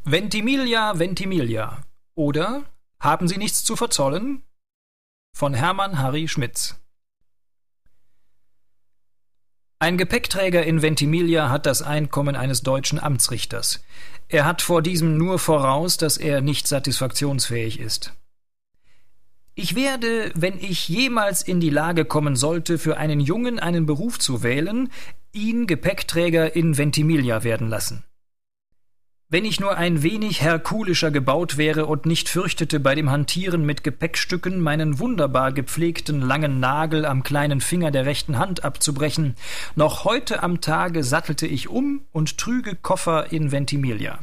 Ventimiglia, Ventimiglia. Oder haben Sie nichts zu verzollen? Von Hermann Harry Schmitz. Ein Gepäckträger in Ventimiglia hat das Einkommen eines deutschen Amtsrichters. Er hat vor diesem nur voraus, dass er nicht satisfaktionsfähig ist. Ich werde, wenn ich jemals in die Lage kommen sollte, für einen Jungen einen Beruf zu wählen, ihn Gepäckträger in Ventimiglia werden lassen. Wenn ich nur ein wenig herkulischer gebaut wäre und nicht fürchtete, bei dem Hantieren mit Gepäckstücken meinen wunderbar gepflegten langen Nagel am kleinen Finger der rechten Hand abzubrechen, noch heute am Tage sattelte ich um und trüge Koffer in Ventimiglia.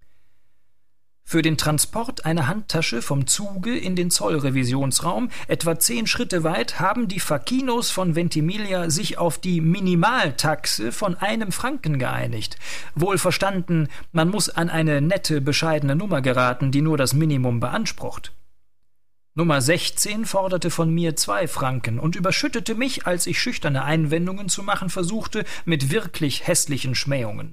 Für den Transport einer Handtasche vom Zuge in den Zollrevisionsraum, etwa 10 Schritte weit, haben die Facchinos von Ventimiglia sich auf die Minimaltaxe von 1 Franken geeinigt. Wohl verstanden, man muss an eine nette, bescheidene Nummer geraten, die nur das Minimum beansprucht. Nummer 16 forderte von mir 2 Franken und überschüttete mich, als ich schüchterne Einwendungen zu machen versuchte, mit wirklich hässlichen Schmähungen.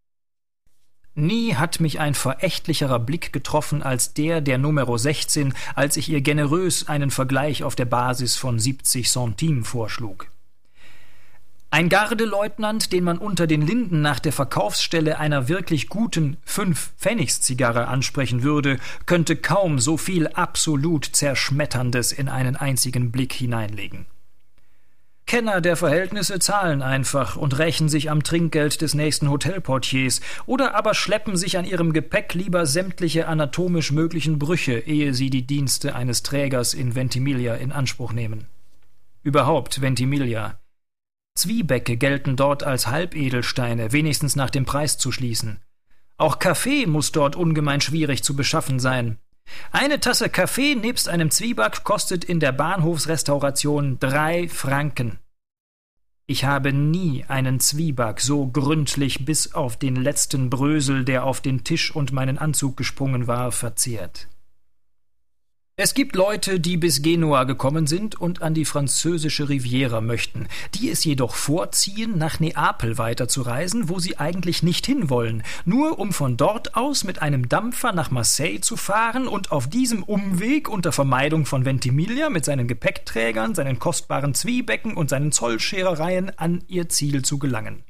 Nie hat mich ein verächtlicherer Blick getroffen als der Numero 16, als ich ihr generös einen Vergleich auf der Basis von 70 Centimes vorschlug. Ein Gardeleutnant, den man unter den Linden nach der Verkaufsstelle einer wirklich guten 5-Pfennigs-Zigarre ansprechen würde, könnte kaum so viel absolut Zerschmetterndes in einen einzigen Blick hineinlegen. Kenner der Verhältnisse zahlen einfach und rächen sich am Trinkgeld des nächsten Hotelportiers oder aber schleppen sich an ihrem Gepäck lieber sämtliche anatomisch möglichen Brüche, ehe sie die Dienste eines Trägers in Ventimiglia in Anspruch nehmen. Überhaupt Ventimiglia. Zwiebäcke gelten dort als Halbedelsteine, wenigstens nach dem Preis zu schließen. Auch Kaffee muss dort ungemein schwierig zu beschaffen sein. Eine Tasse Kaffee nebst einem Zwieback kostet in der Bahnhofsrestauration 3 Franken. Ich habe nie einen Zwieback so gründlich bis auf den letzten Brösel, der auf den Tisch und meinen Anzug gesprungen war, verzehrt. Es gibt Leute, die bis Genua gekommen sind und an die französische Riviera möchten, die es jedoch vorziehen, nach Neapel weiterzureisen, wo sie eigentlich nicht hinwollen, nur um von dort aus mit einem Dampfer nach Marseille zu fahren und auf diesem Umweg unter Vermeidung von Ventimiglia mit seinen Gepäckträgern, seinen kostbaren Zwiebäcken und seinen Zollscherereien an ihr Ziel zu gelangen.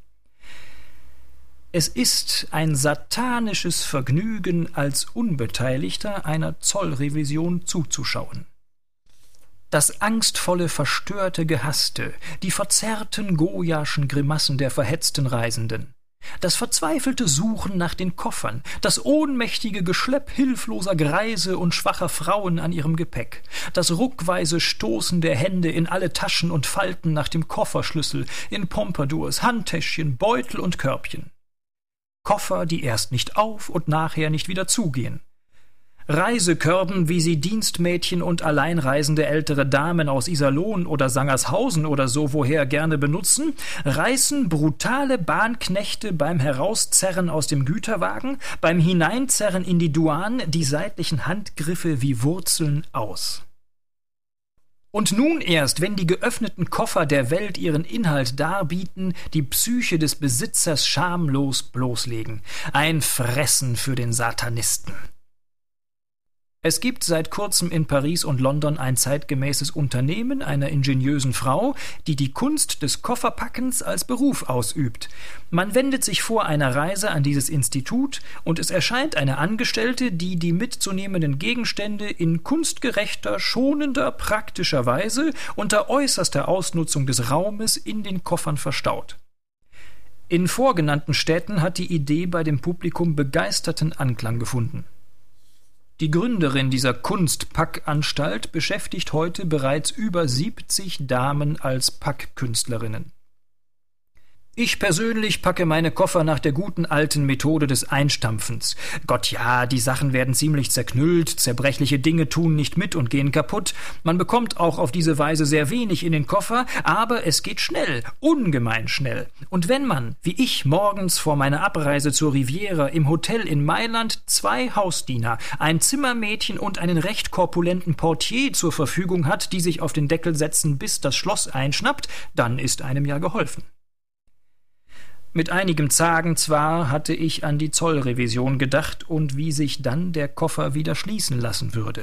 Es ist ein satanisches Vergnügen, als Unbeteiligter einer Zollrevision zuzuschauen. Das angstvolle, verstörte Gehasste, die verzerrten goyaschen Grimassen der verhetzten Reisenden, das verzweifelte Suchen nach den Koffern, das ohnmächtige Geschlepp hilfloser Greise und schwacher Frauen an ihrem Gepäck, das ruckweise Stoßen der Hände in alle Taschen und Falten nach dem Kofferschlüssel, in Pompadours, Handtäschchen, Beutel und Körbchen. Koffer, die erst nicht auf und nachher nicht wieder zugehen. Reisekörben, wie sie Dienstmädchen und alleinreisende ältere Damen aus Iserlohn oder Sangershausen oder so woher gerne benutzen, reißen brutale Bahnknechte beim Herauszerren aus dem Güterwagen, beim Hineinzerren in die Douane die seitlichen Handgriffe wie Wurzeln aus. Und nun erst, wenn die geöffneten Koffer der Welt ihren Inhalt darbieten, die Psyche des Besitzers schamlos bloßlegen. Ein Fressen für den Satanisten. Es gibt seit kurzem in Paris und London ein zeitgemäßes Unternehmen einer ingeniösen Frau, die die Kunst des Kofferpackens als Beruf ausübt. Man wendet sich vor einer Reise an dieses Institut und es erscheint eine Angestellte, die die mitzunehmenden Gegenstände in kunstgerechter, schonender, praktischer Weise unter äußerster Ausnutzung des Raumes in den Koffern verstaut. In vorgenannten Städten hat die Idee bei dem Publikum begeisterten Anklang gefunden. Die Gründerin dieser Kunstpackanstalt beschäftigt heute bereits über 70 Damen als Packkünstlerinnen. Ich persönlich packe meine Koffer nach der guten alten Methode des Einstampfens. Gott ja, die Sachen werden ziemlich zerknüllt, zerbrechliche Dinge tun nicht mit und gehen kaputt. Man bekommt auch auf diese Weise sehr wenig in den Koffer, aber es geht schnell, ungemein schnell. Und wenn man, wie ich morgens vor meiner Abreise zur Riviera im Hotel in Mailand 2 Hausdiener, ein Zimmermädchen und einen recht korpulenten Portier zur Verfügung hat, die sich auf den Deckel setzen, bis das Schloss einschnappt, dann ist einem ja geholfen. Mit einigem Zagen zwar hatte ich an die Zollrevision gedacht und wie sich dann der Koffer wieder schließen lassen würde.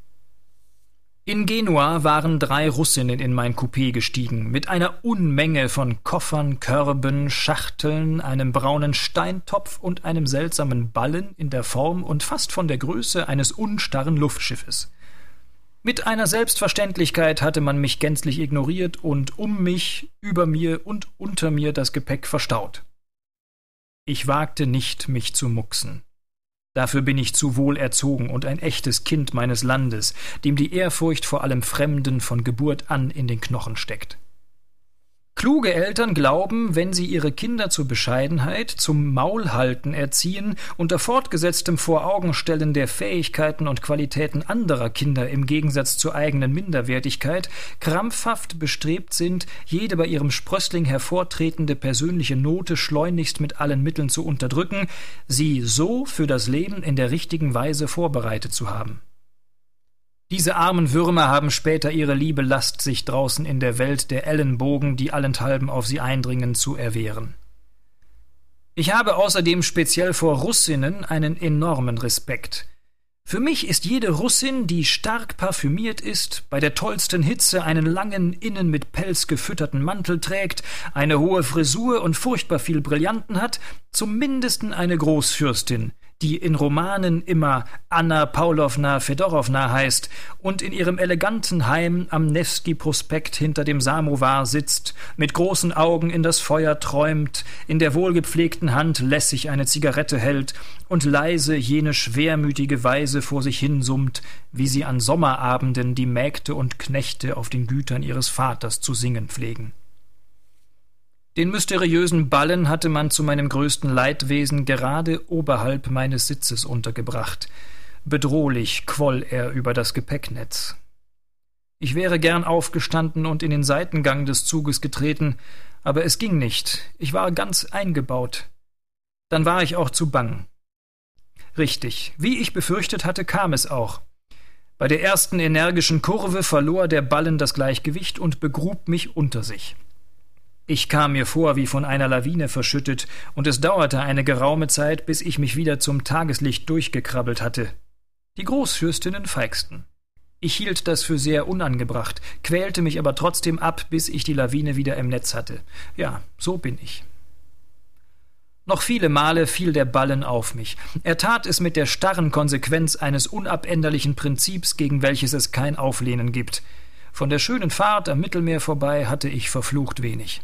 In Genua waren 3 Russinnen in mein Coupé gestiegen, mit einer Unmenge von Koffern, Körben, Schachteln, einem braunen Steintopf und einem seltsamen Ballen in der Form und fast von der Größe eines unstarren Luftschiffes. Mit einer Selbstverständlichkeit hatte man mich gänzlich ignoriert und um mich, über mir und unter mir das Gepäck verstaut. Ich wagte nicht, mich zu mucksen. Dafür bin ich zu wohl erzogen und ein echtes Kind meines Landes, dem die Ehrfurcht vor allem Fremden von Geburt an in den Knochen steckt. Kluge Eltern glauben, wenn sie ihre Kinder zur Bescheidenheit, zum Maulhalten erziehen, unter fortgesetztem Voraugenstellen der Fähigkeiten und Qualitäten anderer Kinder im Gegensatz zur eigenen Minderwertigkeit, krampfhaft bestrebt sind, jede bei ihrem Sprössling hervortretende persönliche Note schleunigst mit allen Mitteln zu unterdrücken, sie so für das Leben in der richtigen Weise vorbereitet zu haben. Diese armen Würmer haben später ihre liebe Last, sich draußen in der Welt der Ellenbogen, die allenthalben auf sie eindringen, zu erwehren. Ich habe außerdem speziell vor Russinnen einen enormen Respekt. Für mich ist jede Russin, die stark parfümiert ist, bei der tollsten Hitze einen langen, innen mit Pelz gefütterten Mantel trägt, eine hohe Frisur und furchtbar viel Brillanten hat, zum Mindesten eine Großfürstin, die in Romanen immer Anna Pawlowna Fedorowna heißt und in ihrem eleganten Heim am Newski-Prospekt hinter dem Samowar sitzt, mit großen Augen in das Feuer träumt, in der wohlgepflegten Hand lässig eine Zigarette hält und leise jene schwermütige Weise vor sich hinsummt, wie sie an Sommerabenden die Mägde und Knechte auf den Gütern ihres Vaters zu singen pflegen. Den mysteriösen Ballen hatte man zu meinem größten Leidwesen gerade oberhalb meines Sitzes untergebracht. Bedrohlich quoll er über das Gepäcknetz. Ich wäre gern aufgestanden und in den Seitengang des Zuges getreten, aber es ging nicht. Ich war ganz eingebaut. Dann war ich auch zu bang. Richtig, wie ich befürchtet hatte, kam es auch. Bei der ersten energischen Kurve verlor der Ballen das Gleichgewicht und begrub mich unter sich. Ich kam mir vor wie von einer Lawine verschüttet, und es dauerte eine geraume Zeit, bis ich mich wieder zum Tageslicht durchgekrabbelt hatte. Die Großfürstinnen feigsten. Ich hielt das für sehr unangebracht, quälte mich aber trotzdem ab, bis ich die Lawine wieder im Netz hatte. Ja, so bin ich. Noch viele Male fiel der Ballen auf mich. Er tat es mit der starren Konsequenz eines unabänderlichen Prinzips, gegen welches es kein Auflehnen gibt. Von der schönen Fahrt am Mittelmeer vorbei hatte ich verflucht wenig.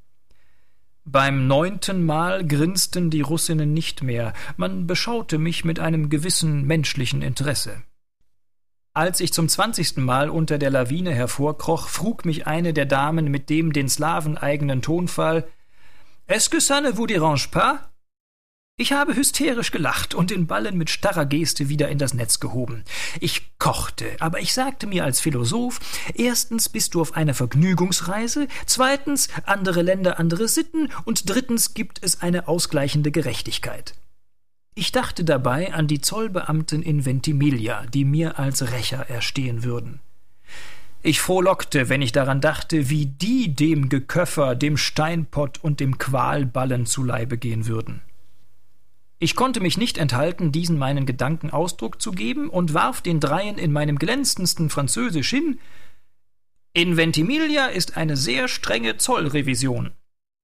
Beim 9. Mal grinsten die Russinnen nicht mehr, man beschaute mich mit einem gewissen menschlichen Interesse. Als ich zum 20. Mal unter der Lawine hervorkroch, frug mich eine der Damen mit dem den Slawen eigenen Tonfall: »Est-ce que ça ne vous dérange pas?« Ich habe hysterisch gelacht und den Ballen mit starrer Geste wieder in das Netz gehoben. Ich kochte, aber ich sagte mir als Philosoph: erstens bist du auf einer Vergnügungsreise, zweitens andere Länder, andere Sitten und drittens gibt es eine ausgleichende Gerechtigkeit. Ich dachte dabei an die Zollbeamten in Ventimiglia, die mir als Rächer erstehen würden. Ich frohlockte, wenn ich daran dachte, wie die dem Geköffer, dem Steinpott und dem Qualballen zu Leibe gehen würden. Ich konnte mich nicht enthalten, diesen meinen Gedanken Ausdruck zu geben und warf den Dreien in meinem glänzendsten Französisch hin: »In Ventimiglia ist eine sehr strenge Zollrevision.«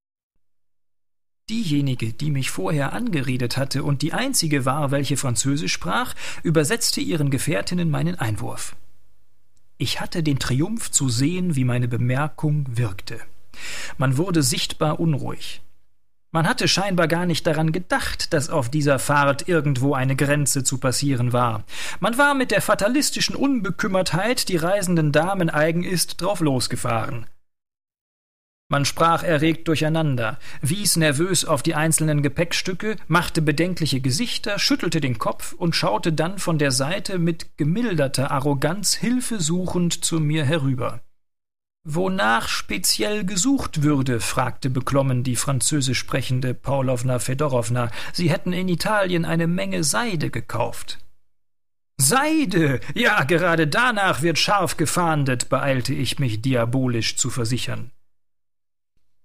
Diejenige, die mich vorher angeredet hatte und die einzige war, welche Französisch sprach, übersetzte ihren Gefährtinnen meinen Einwurf. Ich hatte den Triumph zu sehen, wie meine Bemerkung wirkte. Man wurde sichtbar unruhig. Man hatte scheinbar gar nicht daran gedacht, dass auf dieser Fahrt irgendwo eine Grenze zu passieren war. Man war mit der fatalistischen Unbekümmertheit, die reisenden Damen eigen ist, drauf losgefahren. Man sprach erregt durcheinander, wies nervös auf die einzelnen Gepäckstücke, machte bedenkliche Gesichter, schüttelte den Kopf und schaute dann von der Seite mit gemilderter Arroganz hilfesuchend zu mir herüber. »Wonach speziell gesucht würde?« fragte beklommen die französisch sprechende Pawlowna Fedorowna. »Sie hätten in Italien eine Menge Seide gekauft.« »Seide! Ja, gerade danach wird scharf gefahndet«, beeilte ich mich diabolisch zu versichern.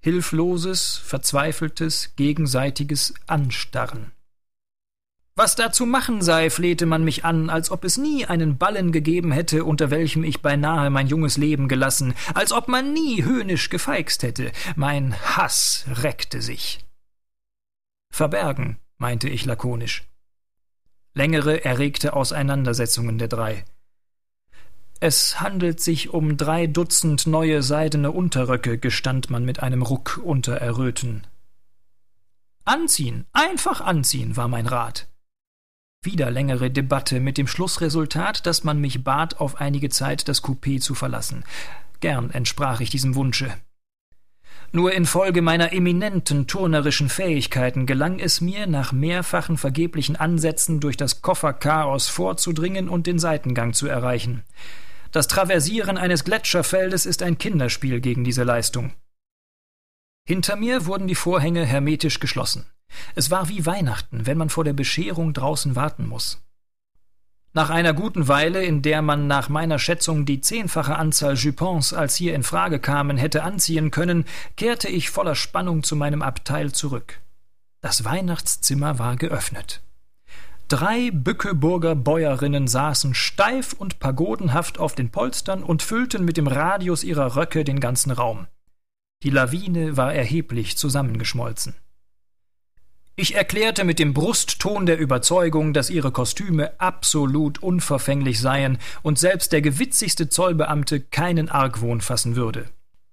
Hilfloses, verzweifeltes, gegenseitiges Anstarren. Was da zu machen sei, flehte man mich an, als ob es nie einen Ballen gegeben hätte, unter welchem ich beinahe mein junges Leben gelassen, als ob man nie höhnisch gefeixt hätte. Mein Hass reckte sich. Verbergen, meinte ich lakonisch. Längere, erregte Auseinandersetzungen der drei. Es handelt sich um 3 Dutzend neue seidene Unterröcke, gestand man mit einem Ruck unter Erröten. Anziehen, einfach anziehen, war mein Rat. Wieder längere Debatte mit dem Schlussresultat, dass man mich bat, auf einige Zeit das Coupé zu verlassen. Gern entsprach ich diesem Wunsche. Nur infolge meiner eminenten turnerischen Fähigkeiten gelang es mir, nach mehrfachen vergeblichen Ansätzen durch das Kofferchaos vorzudringen und den Seitengang zu erreichen. Das Traversieren eines Gletscherfeldes ist ein Kinderspiel gegen diese Leistung. Hinter mir wurden die Vorhänge hermetisch geschlossen. Es war wie Weihnachten, wenn man vor der Bescherung draußen warten muss. Nach einer guten Weile, in der man nach meiner Schätzung die 10-fache Anzahl Jupons, als hier in Frage kamen, hätte anziehen können, kehrte ich voller Spannung zu meinem Abteil zurück. Das Weihnachtszimmer war geöffnet. 3 Bückeburger Bäuerinnen saßen steif und pagodenhaft auf den Polstern und füllten mit dem Radius ihrer Röcke den ganzen Raum. Die Lawine war erheblich zusammengeschmolzen. Ich erklärte mit dem Brustton der Überzeugung, dass ihre Kostüme absolut unverfänglich seien und selbst der gewitzigste Zollbeamte keinen Argwohn fassen würde.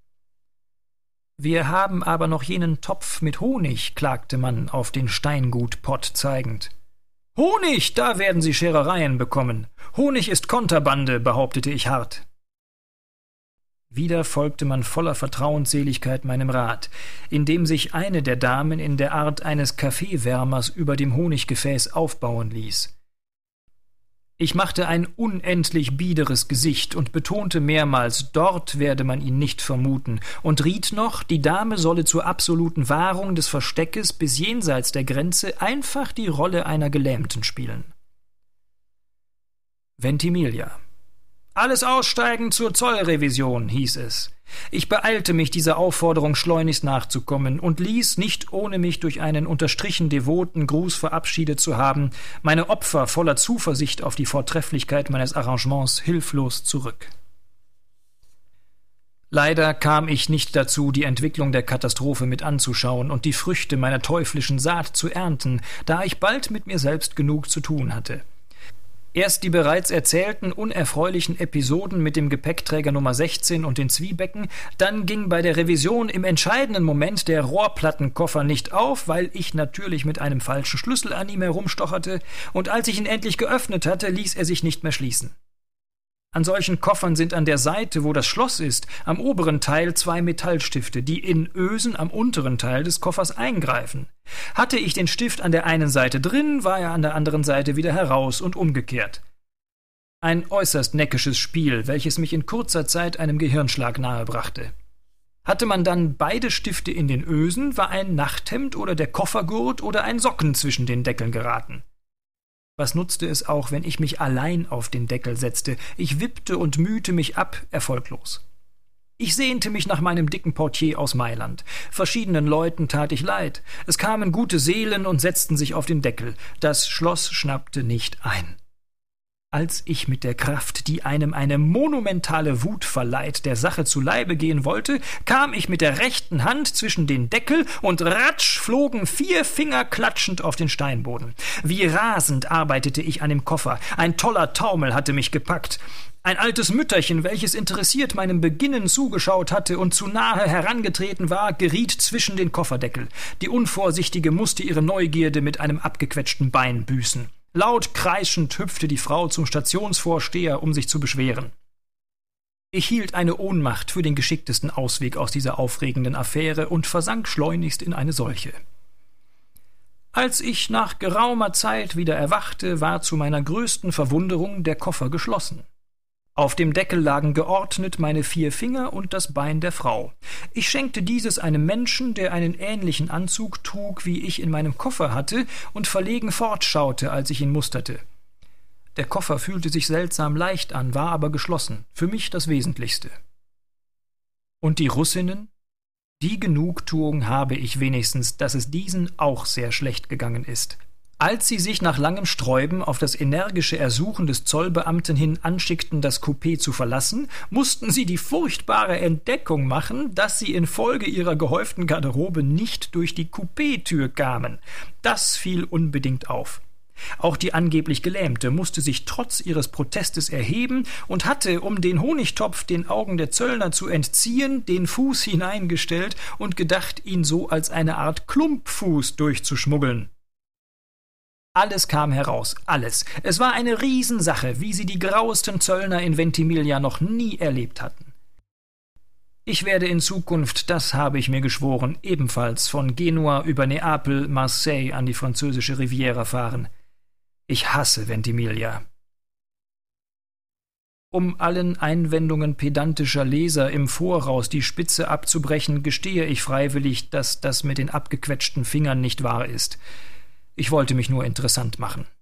»Wir haben aber noch jenen Topf mit Honig«, klagte man auf den Steingutpott zeigend. »Honig, da werden Sie Scherereien bekommen. Honig ist Konterbande«, behauptete ich hart. Wieder folgte man voller Vertrauensseligkeit meinem Rat, indem sich eine der Damen in der Art eines Kaffeewärmers über dem Honiggefäß aufbauen ließ. Ich machte ein unendlich biederes Gesicht und betonte mehrmals, dort werde man ihn nicht vermuten, und riet noch, die Dame solle zur absoluten Wahrung des Versteckes bis jenseits der Grenze einfach die Rolle einer Gelähmten spielen. Ventimiglia. »Alles aussteigen zur Zollrevision«, hieß es. Ich beeilte mich, dieser Aufforderung schleunigst nachzukommen und ließ, nicht ohne mich durch einen unterstrichen devoten Gruß verabschiedet zu haben, meine Opfer voller Zuversicht auf die Vortrefflichkeit meines Arrangements hilflos zurück. Leider kam ich nicht dazu, die Entwicklung der Katastrophe mit anzuschauen und die Früchte meiner teuflischen Saat zu ernten, da ich bald mit mir selbst genug zu tun hatte. Erst die bereits erzählten unerfreulichen Episoden mit dem Gepäckträger Nummer 16 und den Zwiebecken, dann ging bei der Revision im entscheidenden Moment der Rohrplattenkoffer nicht auf, weil ich natürlich mit einem falschen Schlüssel an ihm herumstocherte, und als ich ihn endlich geöffnet hatte, ließ er sich nicht mehr schließen. An solchen Koffern sind an der Seite, wo das Schloss ist, am oberen Teil 2 Metallstifte, die in Ösen am unteren Teil des Koffers eingreifen. Hatte ich den Stift an der einen Seite drin, war er an der anderen Seite wieder heraus und umgekehrt. Ein äußerst neckisches Spiel, welches mich in kurzer Zeit einem Gehirnschlag nahebrachte. Hatte man dann beide Stifte in den Ösen, war ein Nachthemd oder der Koffergurt oder ein Socken zwischen den Deckeln geraten. Was nutzte es auch, wenn ich mich allein auf den Deckel setzte? Ich wippte und mühte mich ab, erfolglos. Ich sehnte mich nach meinem dicken Portier aus Mailand. Verschiedenen Leuten tat ich leid. Es kamen gute Seelen und setzten sich auf den Deckel. Das Schloss schnappte nicht ein. Als ich mit der Kraft, die einem eine monumentale Wut verleiht, der Sache zu Leibe gehen wollte, kam ich mit der rechten Hand zwischen den Deckel und ratsch flogen 4 Finger klatschend auf den Steinboden. Wie rasend arbeitete ich an dem Koffer. Ein toller Taumel hatte mich gepackt. Ein altes Mütterchen, welches interessiert meinem Beginnen zugeschaut hatte und zu nahe herangetreten war, geriet zwischen den Kofferdeckel. Die Unvorsichtige musste ihre Neugierde mit einem abgequetschten Bein büßen. Laut kreischend hüpfte die Frau zum Stationsvorsteher, um sich zu beschweren. Ich hielt eine Ohnmacht für den geschicktesten Ausweg aus dieser aufregenden Affäre und versank schleunigst in eine solche. Als ich nach geraumer Zeit wieder erwachte, war zu meiner größten Verwunderung der Koffer geschlossen. Auf dem Deckel lagen geordnet meine 4 Finger und das Bein der Frau. Ich schenkte dieses einem Menschen, der einen ähnlichen Anzug trug, wie ich in meinem Koffer hatte, und verlegen fortschaute, als ich ihn musterte. Der Koffer fühlte sich seltsam leicht an, war aber geschlossen, für mich das Wesentlichste. Und die Russinnen? Die Genugtuung habe ich wenigstens, dass es diesen auch sehr schlecht gegangen ist. Als sie sich nach langem Sträuben auf das energische Ersuchen des Zollbeamten hin anschickten, das Coupé zu verlassen, mussten sie die furchtbare Entdeckung machen, dass sie infolge ihrer gehäuften Garderobe nicht durch die Coupé-Tür kamen. Das fiel unbedingt auf. Auch die angeblich Gelähmte musste sich trotz ihres Protestes erheben und hatte, um den Honigtopf den Augen der Zöllner zu entziehen, den Fuß hineingestellt und gedacht, ihn so als eine Art Klumpfuß durchzuschmuggeln. Alles kam heraus, alles. Es war eine Riesensache, wie sie die grauesten Zöllner in Ventimiglia noch nie erlebt hatten. Ich werde in Zukunft, das habe ich mir geschworen, ebenfalls von Genua über Neapel, Marseille an die französische Riviera fahren. Ich hasse Ventimiglia. Um allen Einwendungen pedantischer Leser im Voraus die Spitze abzubrechen, gestehe ich freiwillig, dass das mit den abgequetschten Fingern nicht wahr ist. Ich wollte mich nur interessant machen.